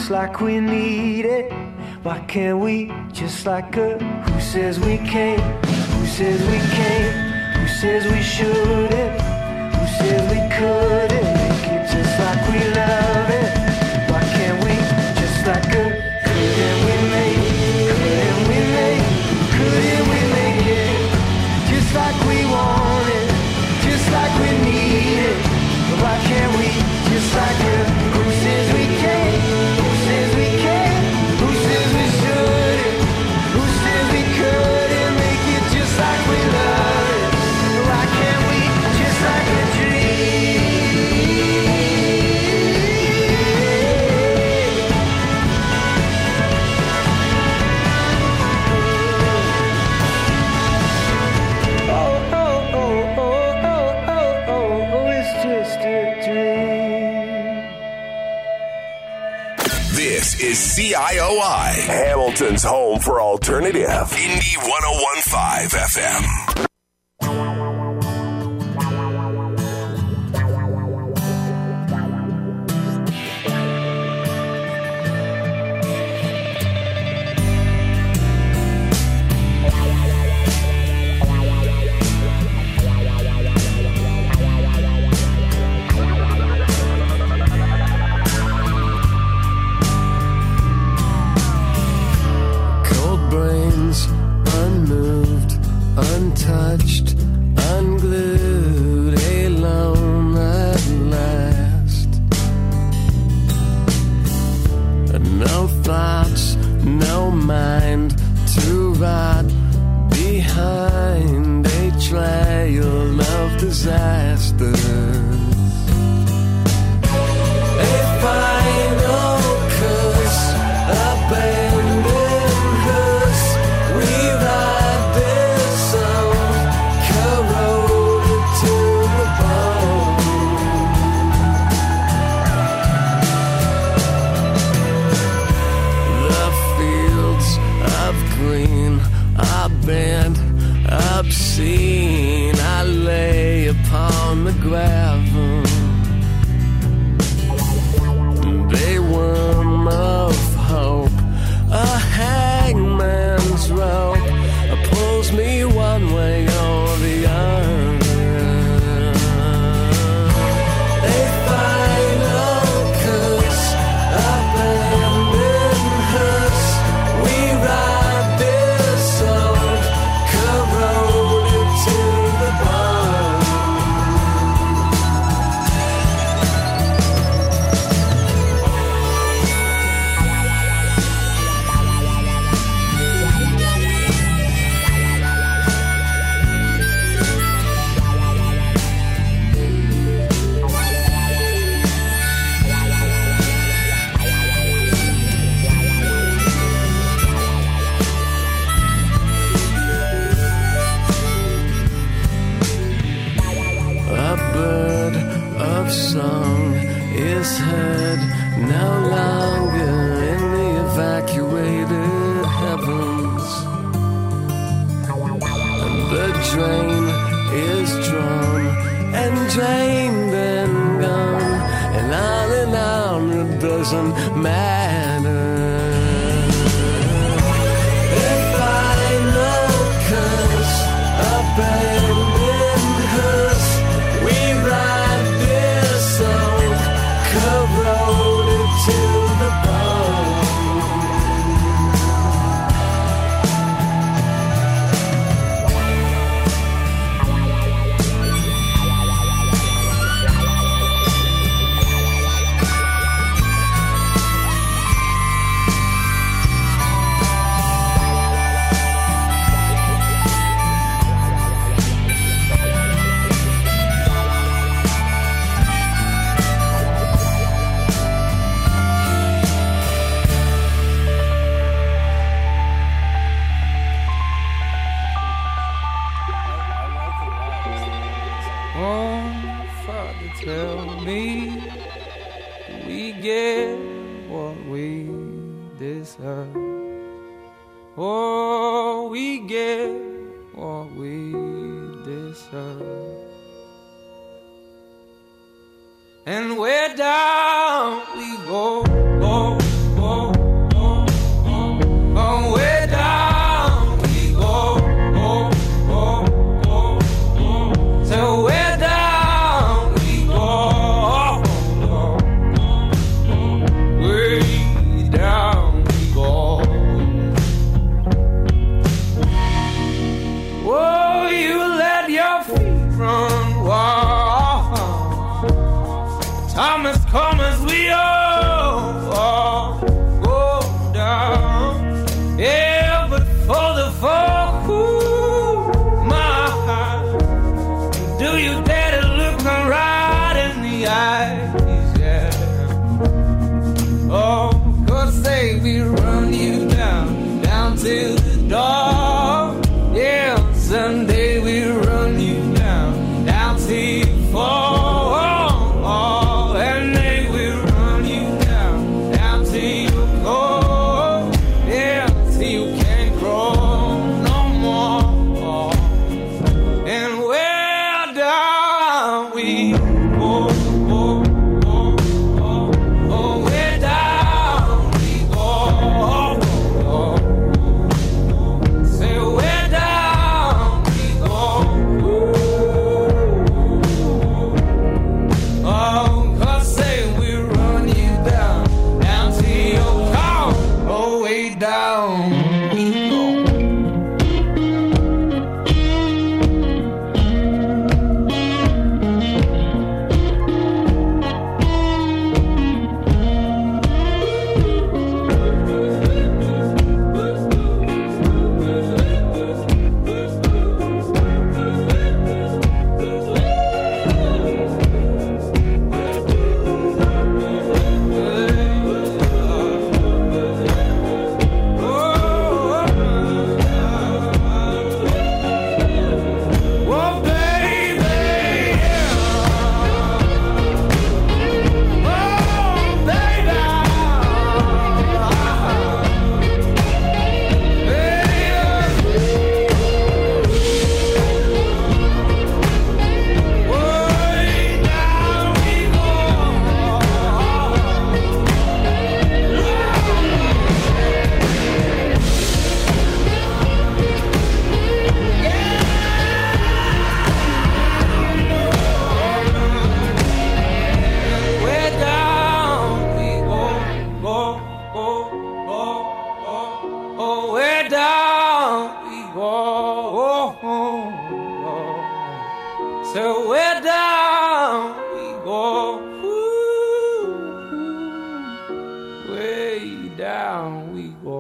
just like we need it? Why can't we just like a who says we can't? Who says we can't? Who says we shouldn't? Who says we couldn't make it just like we love it? Why can't we just like a couldn't we make it? Couldn't we make it? Couldn't we make it? Just like we want it, just like we need it. Why can't we just like a who says we can't? Who says we can't? Who says we shouldn't? Who says we couldn't make it just like we love it? Why can't we just like a This is CIOI, Hamilton's home for alternative. Indie 101.5 FM. Unmoved, untouched, unglued, alone at last. No thoughts, no mind to rot behind a trail of disasters. A final curse, abandoned. Obscene, I lay upon the gravel. They worm of hope, a hangman's rope pulls me one way or the other. A final curse, abandoned hearse. We ride this song, corroded to the bone. A bird of song is heard no longer in the evacuated heavens. The drain is drawn and drained and gone, and on it doesn't matter. If I know curse, abandoned hearse, we ride this song, corroded to the bone. Tell me, we get what we deserve. Oh, we get what we deserve. And where down we go, go, go. Oh, way down we go. So way down we go. Way down we go.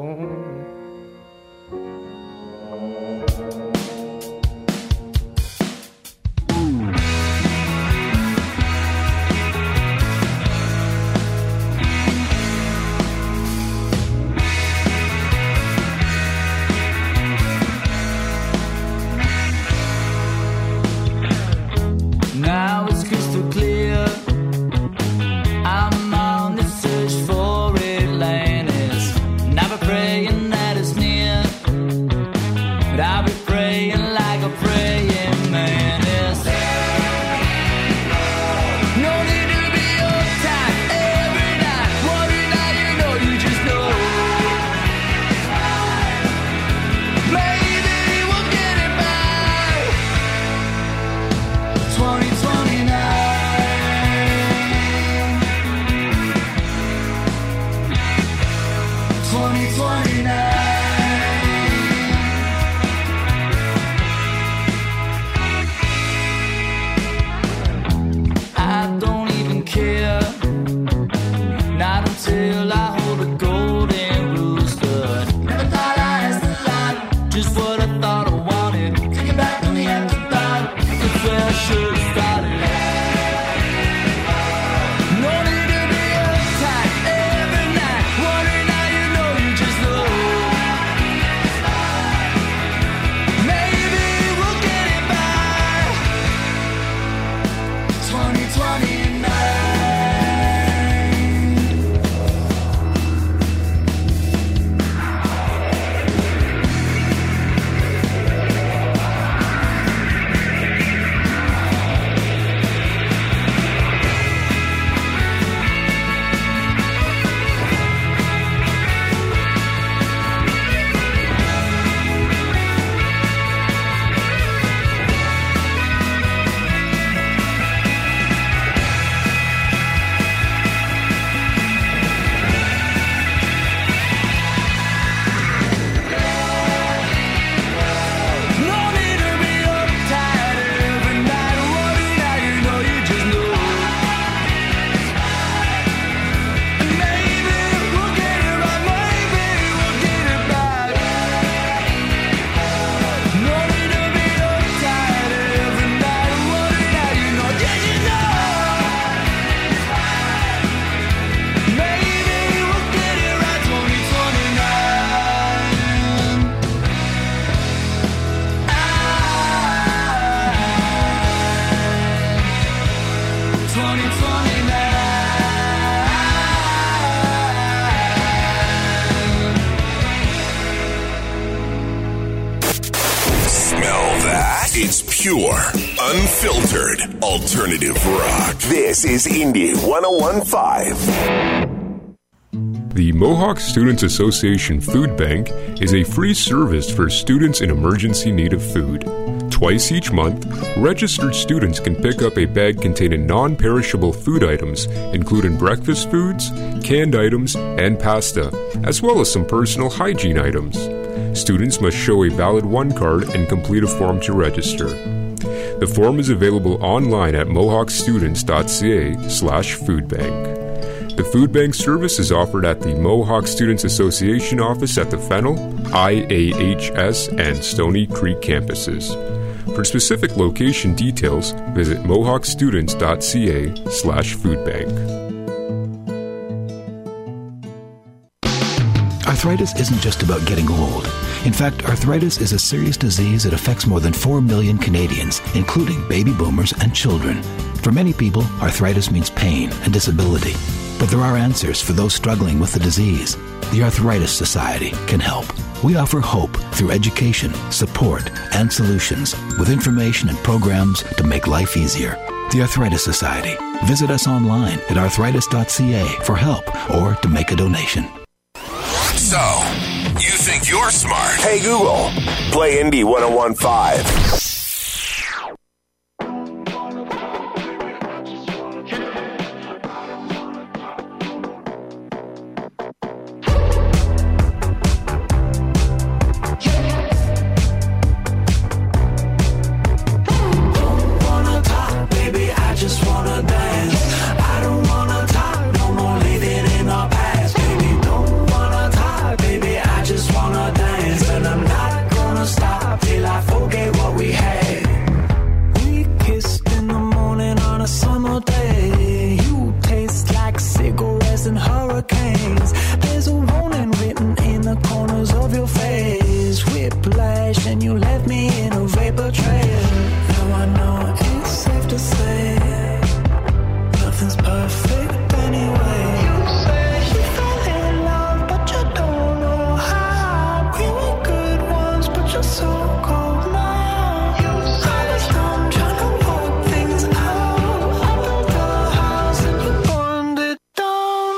Now it's crystal clear. I'm on the search for Atlantis, and I'll be praying that it's near. But I'll be praying like a praying mantis. No need to be uptight every night. Worry now, you know, you just know. Maybe we'll get it by 2029. 2029. I don't even care, not until I hold a golden rooster. Never thought I asked a lot, just what I thought I wanted. Take it back to the afterthought, that's where I should have started. No need to be uptight every night. Worry now, you know, you just know. Maybe we'll get it by 2029. No need to be uptight every night. Worry now, you know, you just know. Maybe we'll get it right. Maybe we'll get it back. No need to be uptight every night. Worry now, you know, you just know. Maybe we'll get it right. 2029. 2029. Smell that? It's pure, unfiltered, alternative rock. This is Indie 101.5. The Mohawk Students Association Food Bank is a free service for students in emergency need of food. Twice each month, registered students can pick up a bag containing non-perishable food items, including breakfast foods, canned items, and pasta, as well as some personal hygiene items. Students must show a valid one card and complete a form to register. The form is available online at mohawkstudents.ca/foodbank. The food bank service is offered at the Mohawk Students Association office at the Fennel, IAHS, and Stony Creek campuses. For specific location details, visit mohawkstudents.ca/foodbank. Arthritis isn't just about getting old. In fact, arthritis is a serious disease that affects more than 4 million Canadians, including baby boomers and children. For many people, arthritis means pain and disability. But there are answers for those struggling with the disease. The Arthritis Society can help. We offer hope through education, support, and solutions with information and programs to make life easier. The Arthritis Society. Visit us online at arthritis.ca for help or to make a donation. So, you think you're smart? Hey Google, play Indie 101.5. days. There's a warning written in the corners of your face. Whiplash and you left me in a vapor trail. Now I know it's safe to say nothing's perfect anyway. You say you fell in love, but you don't know how. We were good ones, but you're so cold now. You say I was done trying to work things out. I built the house and you burned it down.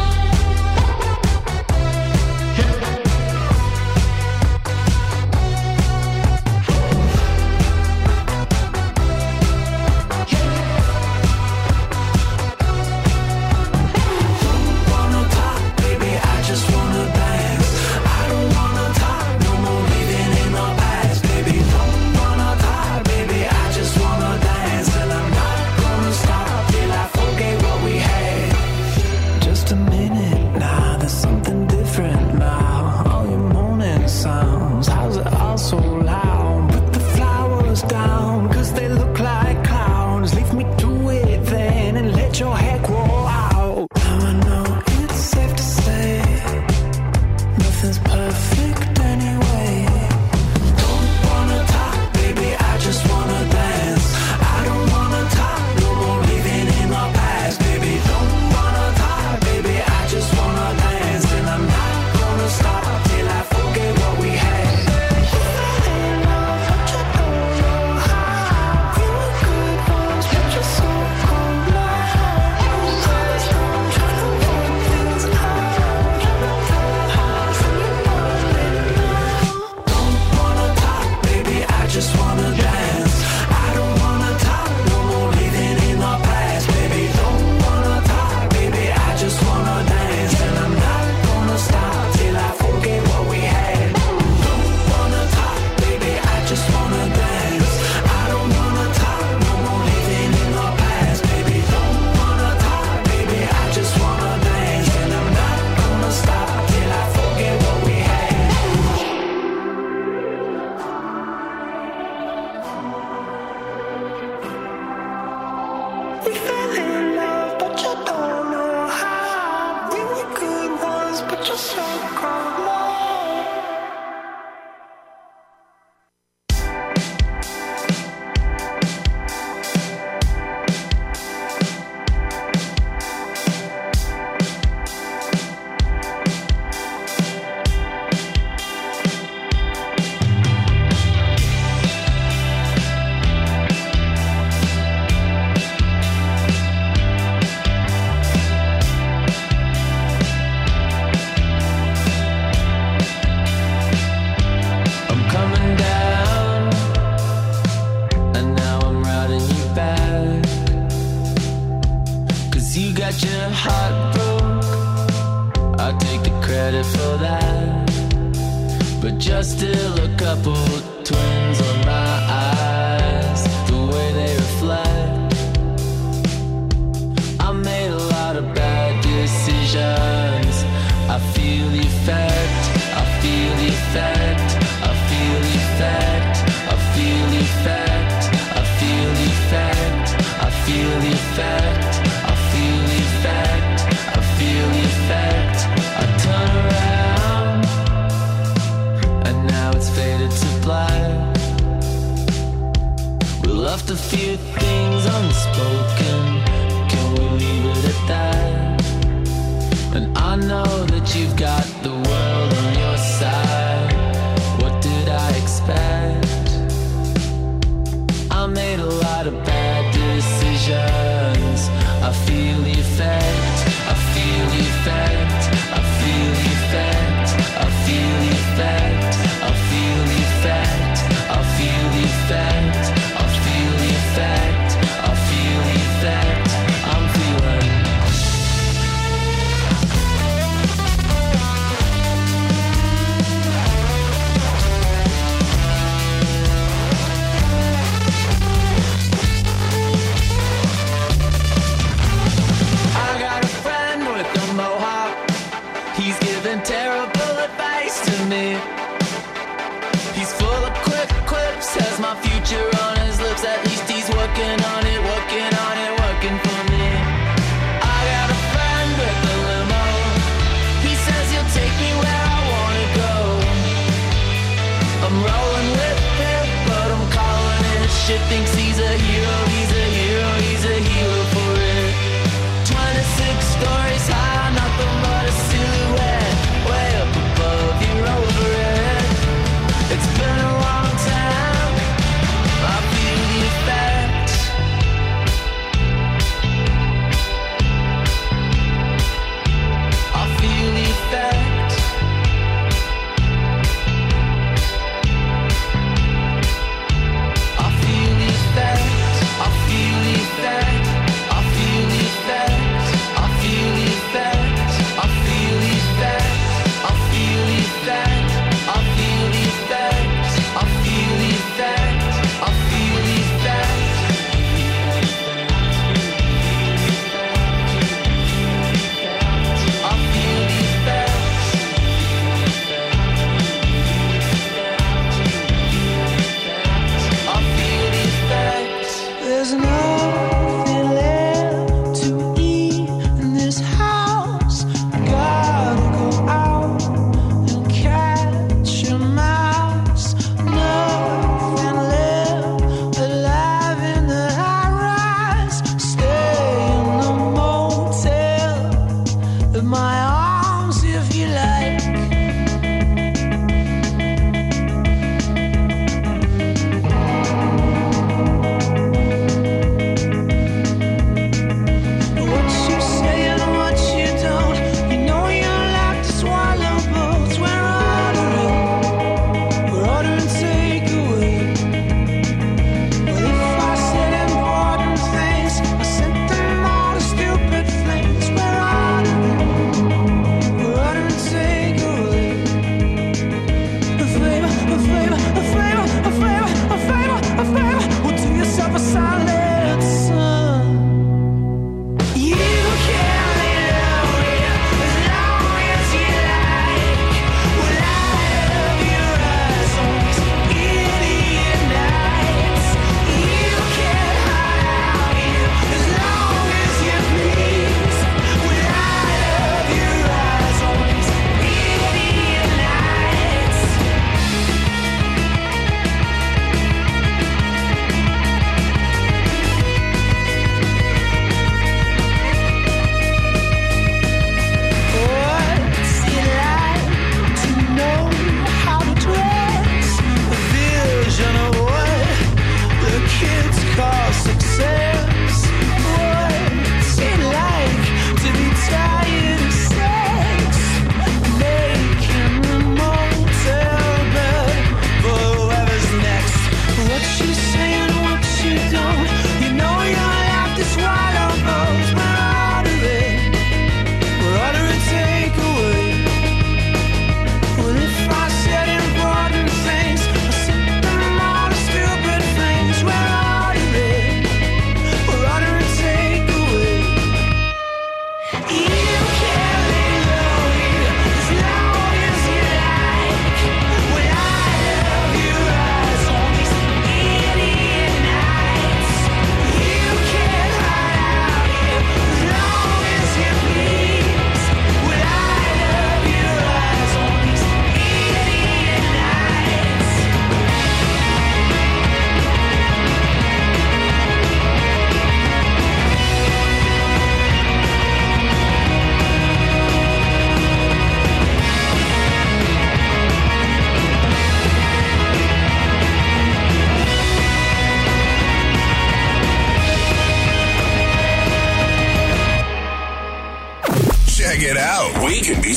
Wanna talk, baby, I just wanna dance. I don't wanna talk, no more living in the past, baby. Don't wanna talk, baby, I just wanna dance. And I'm not gonna stop till I forget what we had. Just a minute now, there's something different now. All your morning sounds, how's it all so loud? Put the flowers down, cause they look like clowns. Leave me to it then and let your hair grow out. Now I know it's safe to say nothing's perfect anyway. Don't wanna talk, baby, I just wanna dance. I don't wanna talk, no more living in the past, baby. Don't wanna talk, baby, I just wanna dance. And I'm not gonna stop till I forget what we had. You fell in love, but you don't know how. We were good ones, but you're so cold now. I was done trying to work things out. I built the house and you burned it down. Don't wanna talk, baby, I just wanna dance. I don't wanna talk, no more living in the past, baby. Don't wanna talk, baby, I just wanna dance. And I'm not gonna stop till I forget what we had. Don't wanna talk, baby, I just wanna dance. I don't wanna talk, no more living in the past, baby. Don't wanna talk, baby, I just wanna dance. And I'm not gonna stop till I forget what we had. We fell in love, but you don't know how. We were good ones, but you're so cold now. I'm coming down, and now I'm riding you back. Cause you got your heart broke, I'll take the credit for that. But you're still a couple twins on my eyes, the way they reflect. I made a lot of bad decisions. I feel the effect, I feel the effect, I feel the effect, I feel the effect, I feel the effect, I feel the effect, I feel the effect, I feel the effect. I turn around, and now it's faded to black. We left a few things unspoken, can we leave it at that? And I know that you've got the world on your side. What did I expect? I made a lot of bad decisions. I feel the effect, I feel the effect, I feel the effect, I feel the effect, I feel the effect, I feel the effect, I feel the effect, I feel the effect, I'm feeling.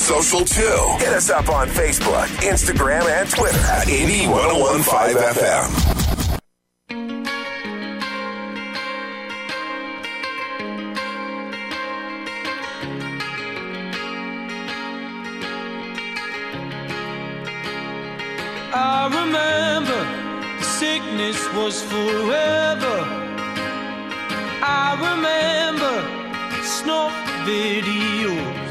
social too. Hit us up on Facebook, Instagram, and Twitter at Indie 1015 FM. I remember the sickness was forever. I remember snuff videos,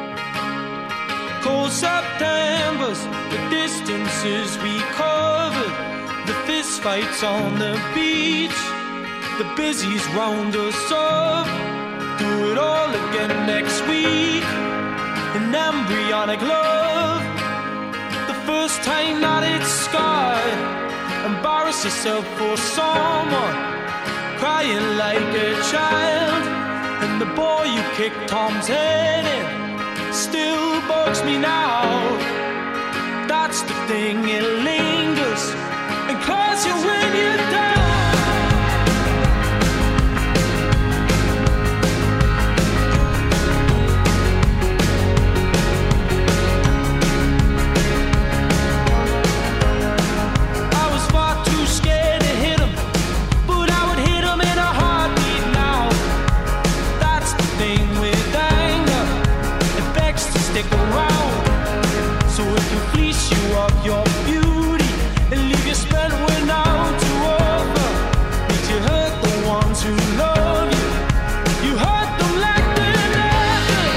cold Septembers, the distances we covered, the fist fights on the beach, the busies round us up. Do it all again next week. An embryonic love. First time that it's scarred, embarrass yourself for someone, crying like a child, and the boy you kicked Tom's head in still bugs me now. That's the thing, it lingers and calls you when you're down. Around, so it can fleece you of your beauty and leave you spent without to offer. Did you hurt the ones who love you? You hurt them like they're nothing.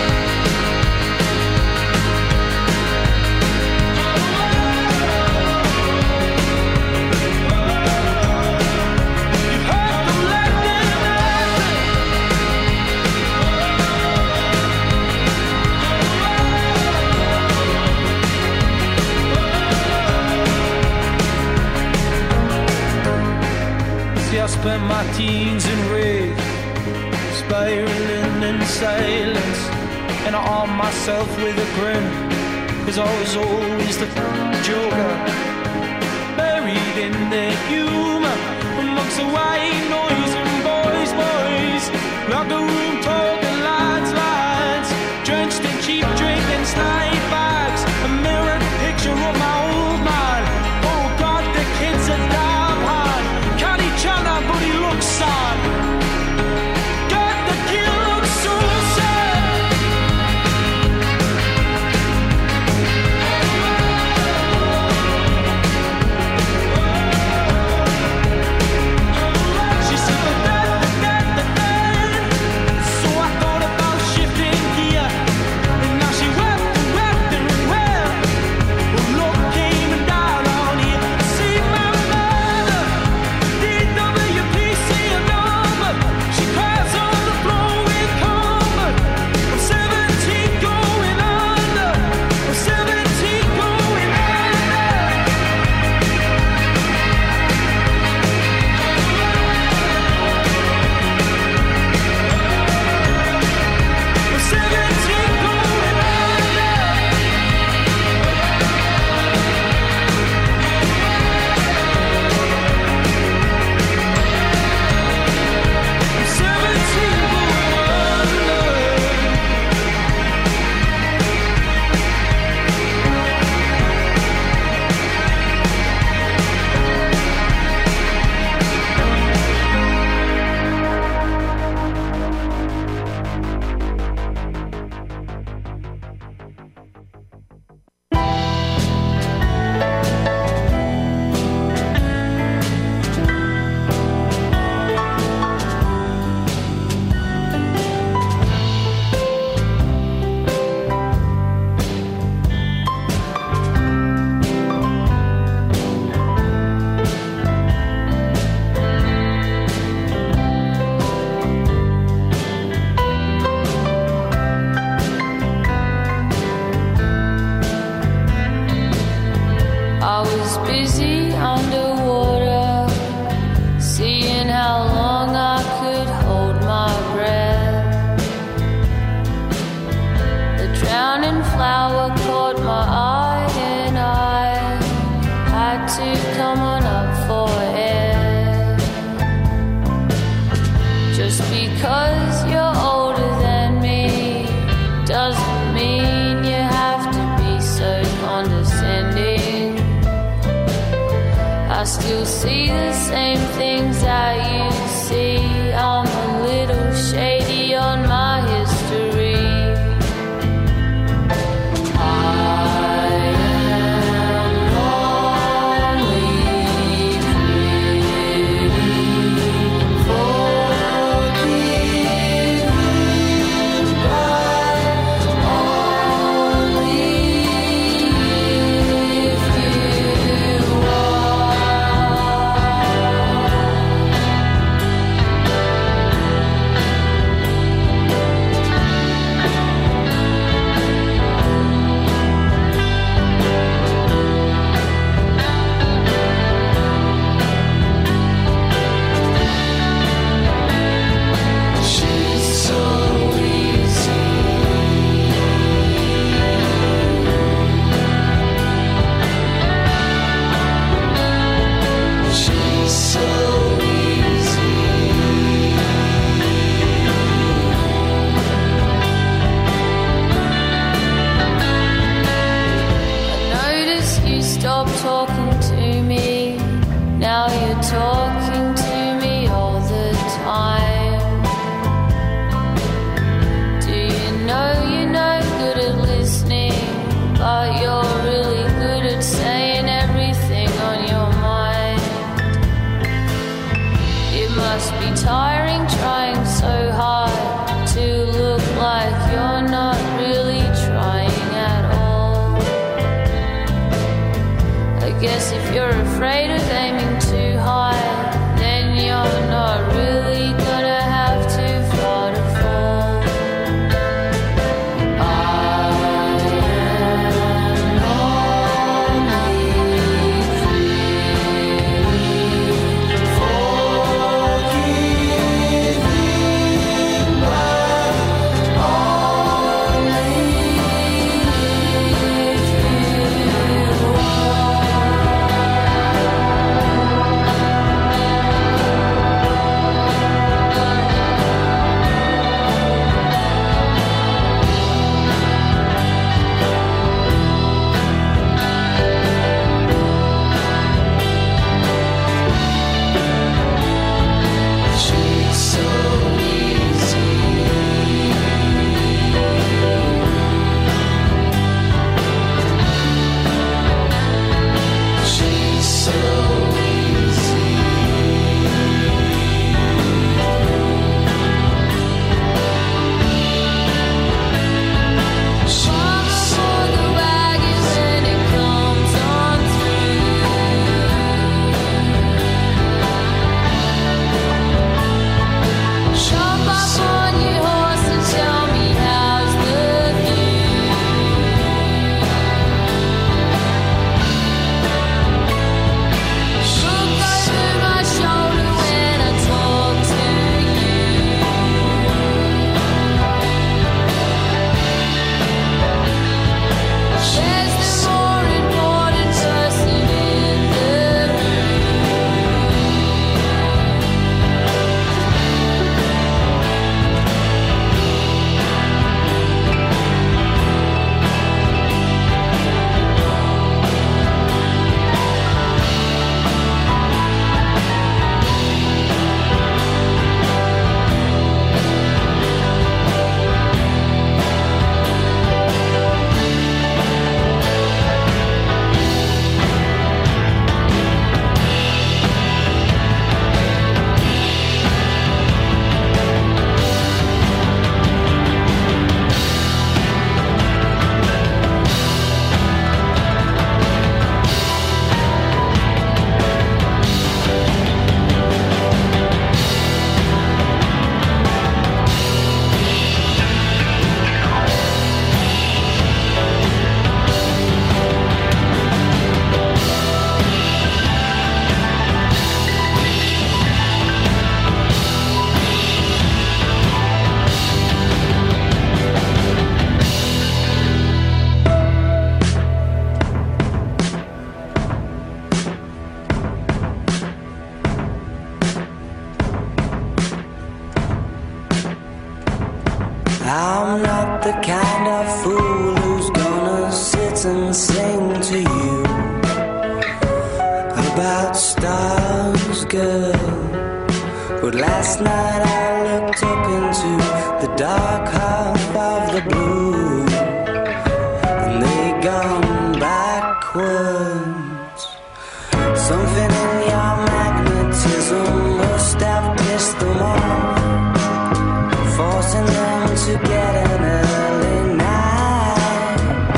You hurt them like they're nothing. I spent my teens in rage, spiraling in silence, and I armed myself with a grin, 'cause I was always the joker, buried in their humor, amongst the white noise and boys, locker room talking lads, drenched in cheap drink and snipe bags, a mirrored picture of my old man. Oh God, the kid's a damn hard. But he looks sad. God, the kid looks so sad. She said that. So I thought about shifting gear, and now she wept and wept. Well, look came and died on here. See my mother. She cries on the floor with comfort. I'm 17 going under. I'm 17 going under. I'm 17 going under. I was busy underwater, seeing how long I could hold my breath. The drowning flower caught my eye, and I had to come on up for air. Just because you're older than me doesn't mean you have I still see the same things that you see. I'm a little shady on my history. Talking to me all the time. Do you know you're no good at listening, but you're really good at saying everything on your mind? It must be tiring trying so hard to look like you're not really trying at all. I guess if you're afraid of aiming too high, then you're not really gonna have too far to fall. I am only forgiven by only I'm not the kind of fool who's gonna sit and sing to you about stars, girl. But last night I looked up into the dark half of the blue, and they gone backwards. Something in your magnetism must have pissed them off, forcing them to get an early night.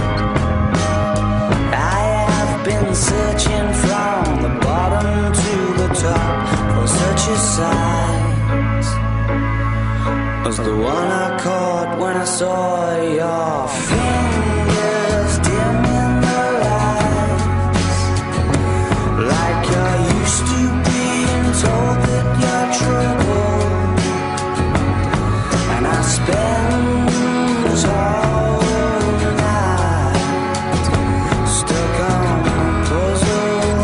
I have been searching from the bottom to the top for such a sight as the one I caught when I saw your fingers dim in the lights, like you're used to being told that you're troubled. And I spend this whole night stuck on a puzzle.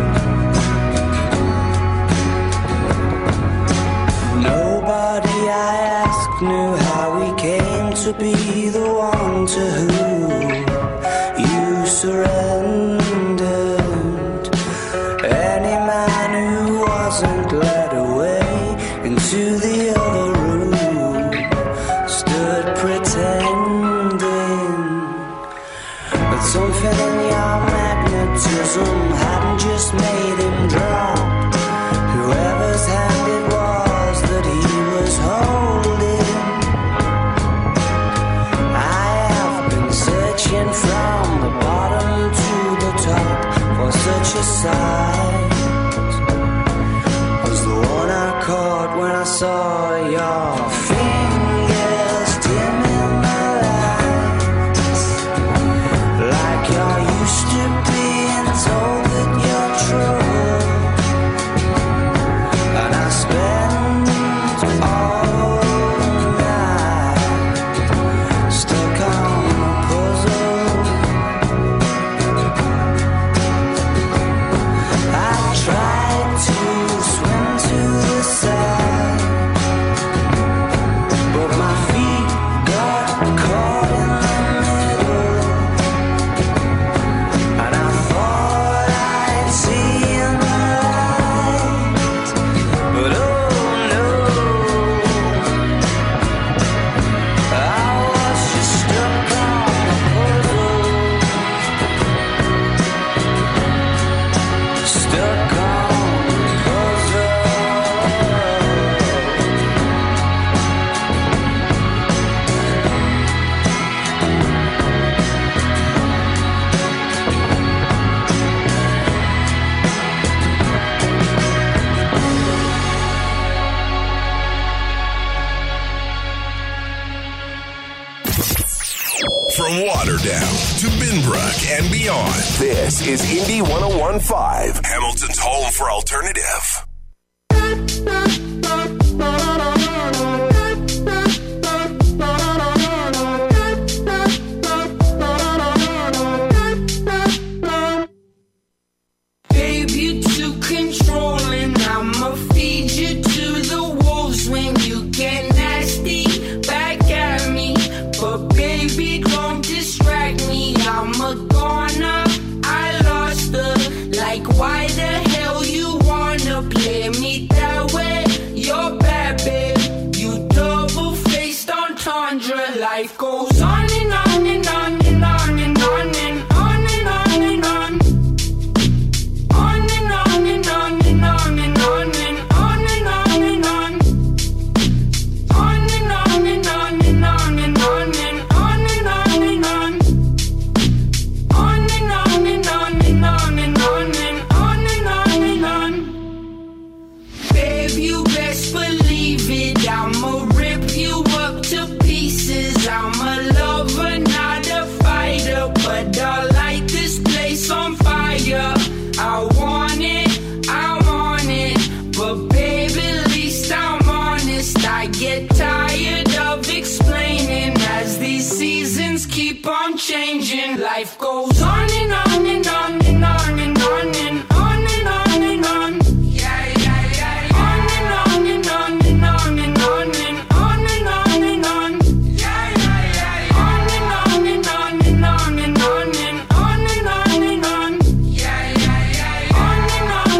Nobody I asked knew how we came to be the one to whom you surrendered. Any man who wasn't led away into the other room stood pretending that something in your magnetism hadn't just made him drop whoever's hand it was that he was holding. I have been searching from the bottom to the top for such a sight as the one I caught when I saw your fingers dim in the lights, like you're used to being told that you're troubled. And I spent all night stuck on a puzzle. I tried to swim to the side, but my feet got caught in the middle. And I thought I'd see in the light, but oh no, I was just stuck on a puzzle, stuck on a puzzle. From Waterdown to Binbrook and beyond, this is Indie 101.5, Hamilton's home for alternative. Babe, you too controlling. I'ma feed you to the wolves when you get nasty back at me. But baby, don't distract me. I'm a goner. I lost her. Like, why the hell you wanna play me that way? You're bad, babe. You double-faced entendre. Life goes on and on and on and on and on and on and on and on. On and on and on and on and on and on and on and on. On and on and on and on and on and on and on and on. On and on and on and on and on and on and on and on. Babe, you best believe it. I'ma rip you up to pieces. I'm a lover, not a fighter, but I light this place on fire. I want it, I'm on it, but baby, at least I'm honest. I get tired of explaining as these seasons keep on changing. Life goes on and on and on and on and on and on and on and on. Yeah, yeah, yeah, yeah. On and on and on and on and on and on and on and on. Yeah, yeah, yeah, yeah. On and on and on and on and on and on and on and on. Yeah, yeah, yeah, yeah. On and on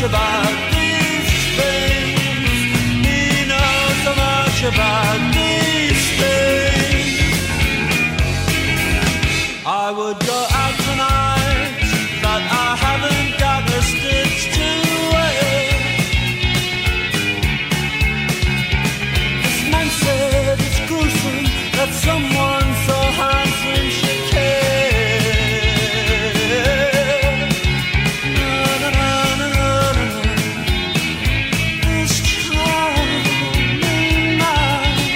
about these things. He knows so much about these things. I would go out tonight, but I haven't got a stitch to wear. This man said it's gruesome that someone so handsome should care. Na, na, na, na, na, na. This charming man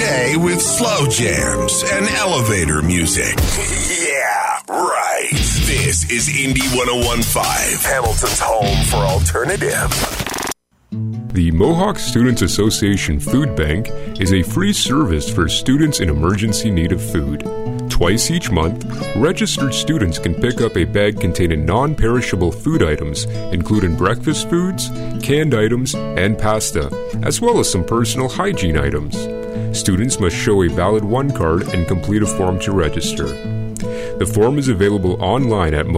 day with slow jams and elevator music. Yeah, right. This is Indie 101.5, Hamilton's home for alternative. The Mohawk Students Association Food Bank is a free service for students in emergency need of food. Twice each month, registered students can pick up a bag containing non-perishable food items, including breakfast foods, canned items, and pasta, as well as some personal hygiene items. Students must show a valid One Card and complete a form to register. The form is available online at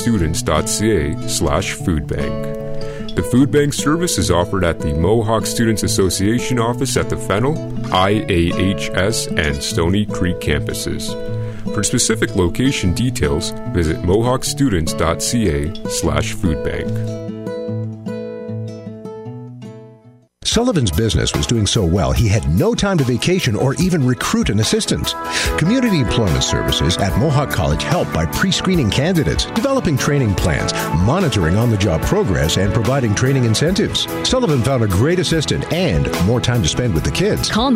mohawkstudents.ca/foodbank. The food bank service is offered at the Mohawk Students Association office at the Fennel, IAHS, and Stony Creek campuses. For specific location details, visit mohawkstudents.ca/foodbank. Sullivan's business was doing so well, he had no time to vacation or even recruit an assistant. Community Employment Services at Mohawk College help by pre-screening candidates, developing training plans, monitoring on-the-job progress, and providing training incentives. Sullivan found a great assistant and more time to spend with the kids. Call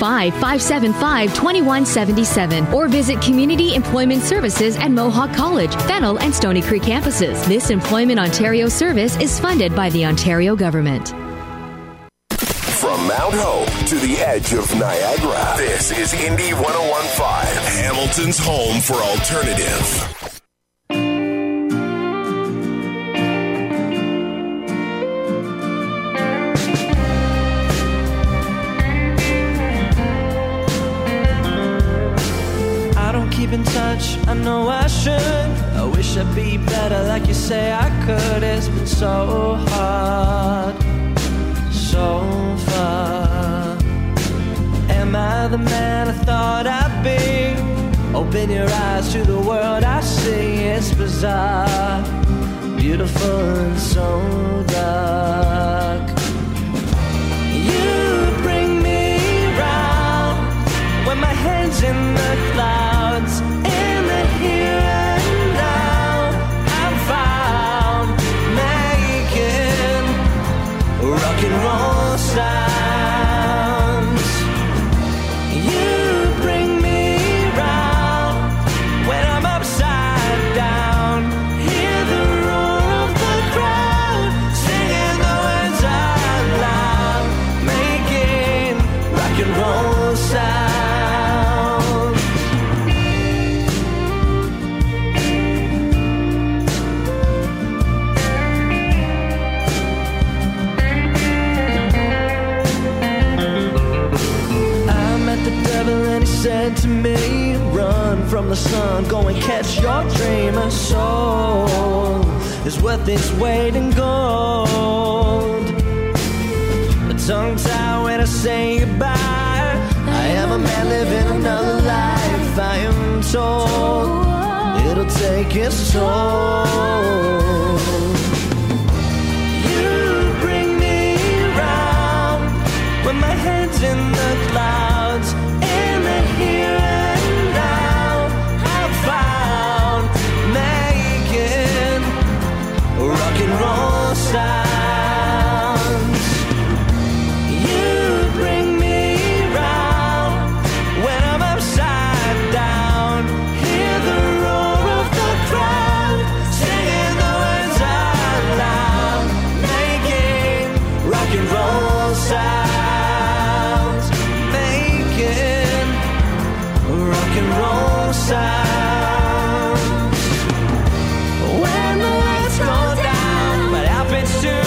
905-575-2177 or visit Community Employment Services at Mohawk College, Fennel, and Stony Creek campuses. This Employment Ontario service is funded by the Ontario government. From Mount Hope to the edge of Niagara, this is Indie 101.5, Hamilton's home for alternative. I don't keep in touch, I know I should. I wish I'd be better like you say I could. It's been so hard, so far. Am I the man I thought I'd be? Open your eyes to the world I see. It's bizarre, beautiful and so dark. You bring me round when my head's in the clouds. In the here and now, I'm found making rock and roll sounds. You bring me round when I'm upside down. Hear the roar of the crowd, singing the words out loud, making rock and roll sounds. Said to me, run from the sun, go and catch your dream. A soul is worth its weight in gold. A tongue tied when I say goodbye. I am a man living another life. I am told it'll take its toll. You bring me round when my head's in the clouds. Here and now, I'm found making rock and roll sounds. You bring me round when I'm upside down. Hear the roar of the crowd, singing the words out loud, making rock and roll sounds, making rock and roll sounds. When the lights go down, what happens to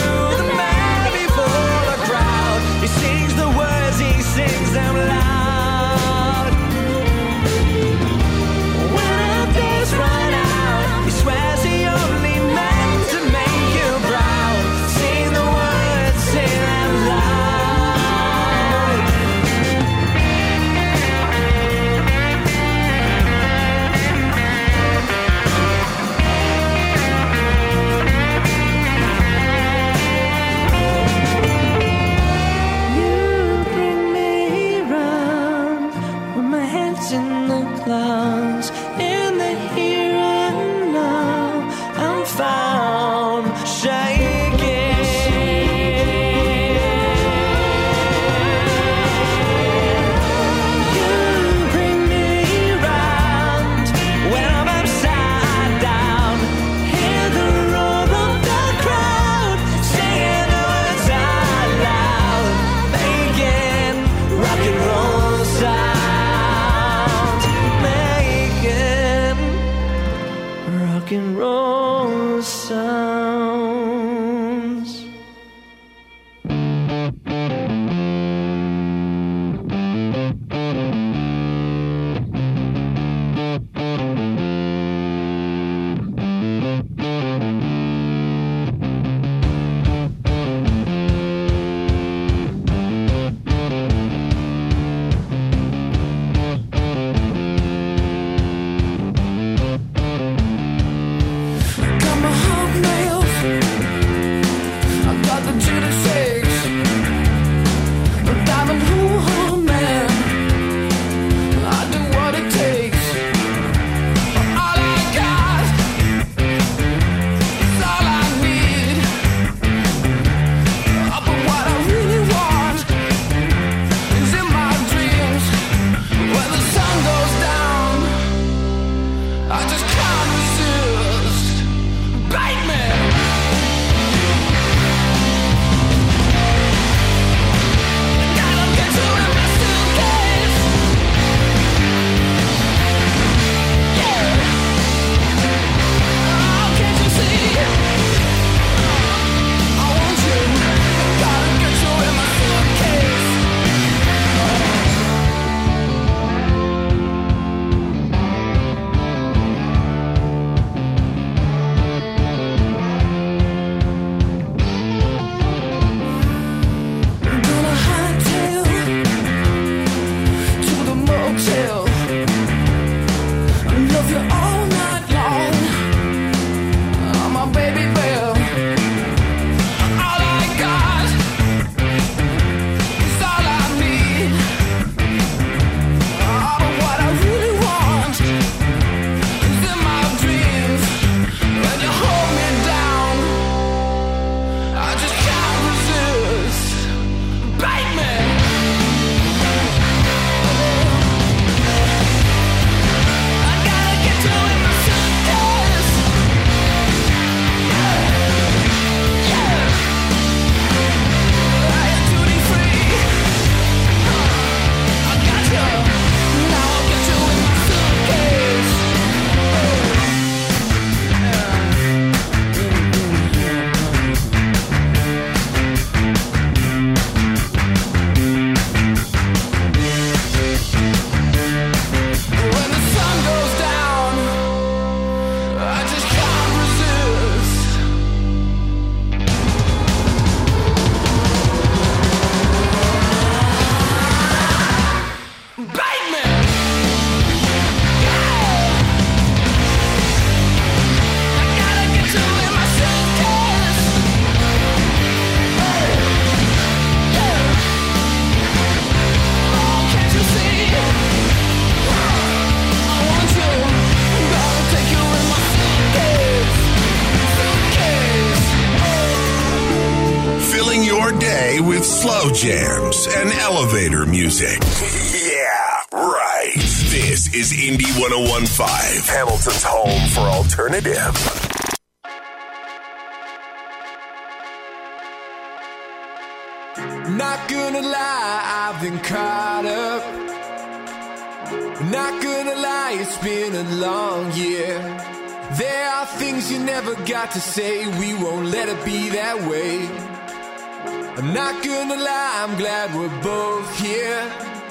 sounds. With slow jams and elevator music. Yeah, right. This is Indie 101.5, Hamilton's home for alternative. Not gonna lie, I've been caught up. Not gonna lie, it's been a long year. There are things you never got to say, we won't let it be that way. I'm not gonna lie, I'm glad we're both here.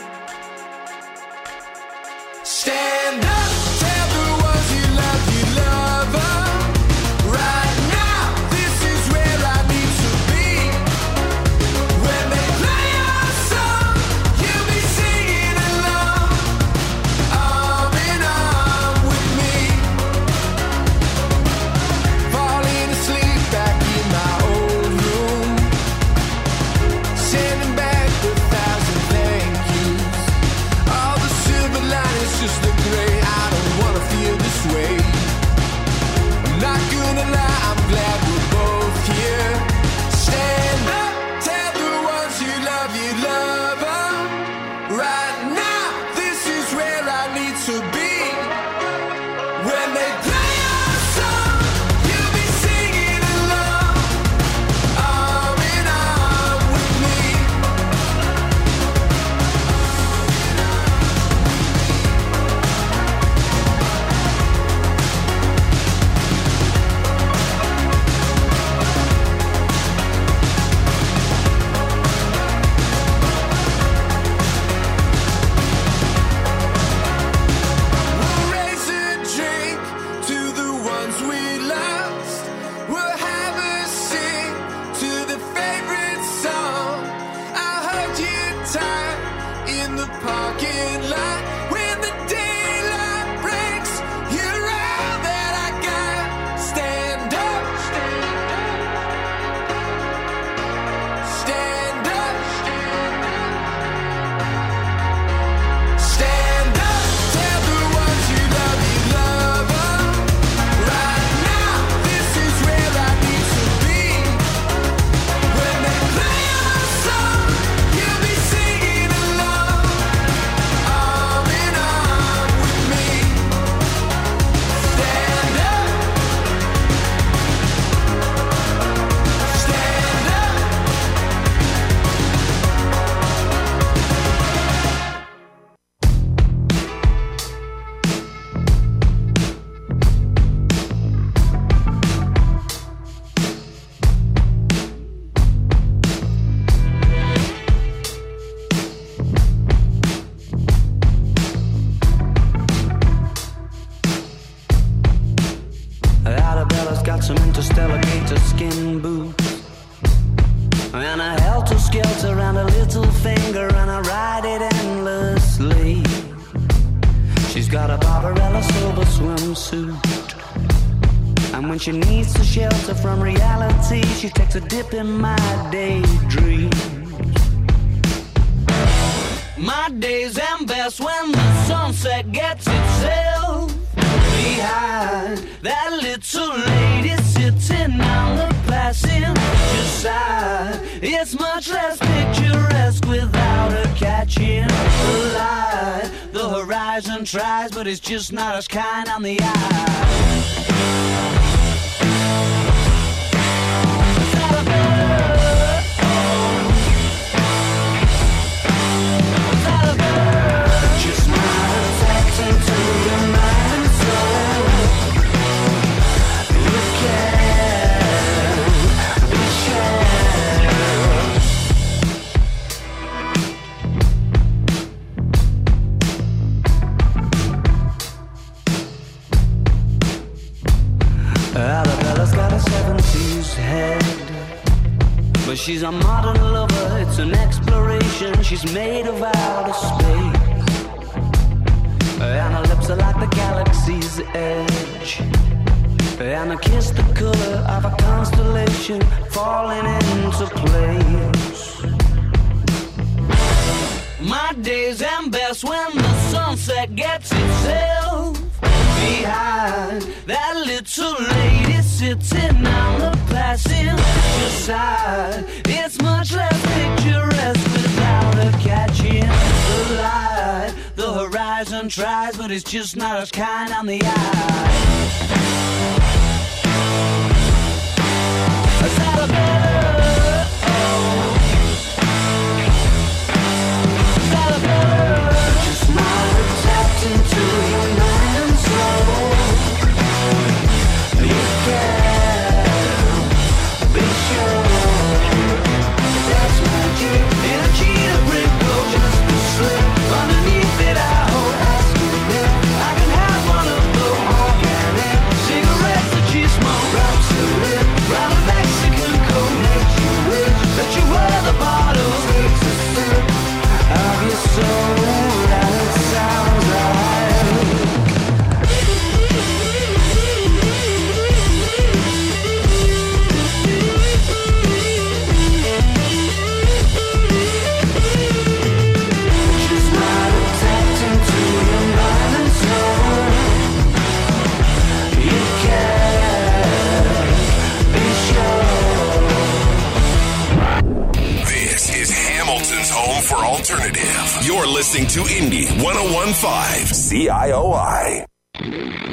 Stand up, tell the ones you love them. Right now, this is where I need to be. When they play our song, you'll be singing along, arm in arm with me. Falling asleep back in my old room, sending back 1,000 thank yous. All the silver linings just look great. suit. And when she needs to shelter from reality, she takes a dip in my daydream. My days end best when the sunset gets itself behind that little lady sitting on the passenger side. It's much less picturesque without her catching the light. The horizon tries, but it's just not as kind on the eye. Arabella's got a 70s head, but she's a modern lover, it's an exploration. She's made of outer space, and her lips are like the galaxy's edge, and her kiss the color of a constellation falling into place. My days end best when the sunset gets itself behind that little lady sitting on the passenger side. It's much less picturesque without her catching the light. The horizon tries, but it's just not as kind on the eye. Is that a bird? Is that a bird? Just not tapped into your mind and soul. You can be sure that's magic in a cheetah print coat, just a slip underneath it. I hope that's good. I can have one of those organic cigarettes that you smoke. Right to it, round a Mexican coat, makes you wish that you were the bottle. Takes a sip of your soul, and it sounds right. Just not attacked into your mind and soul. You can be sure. This is Hamilton's home for alternative. You're listening to Indie 101.5 CIOI.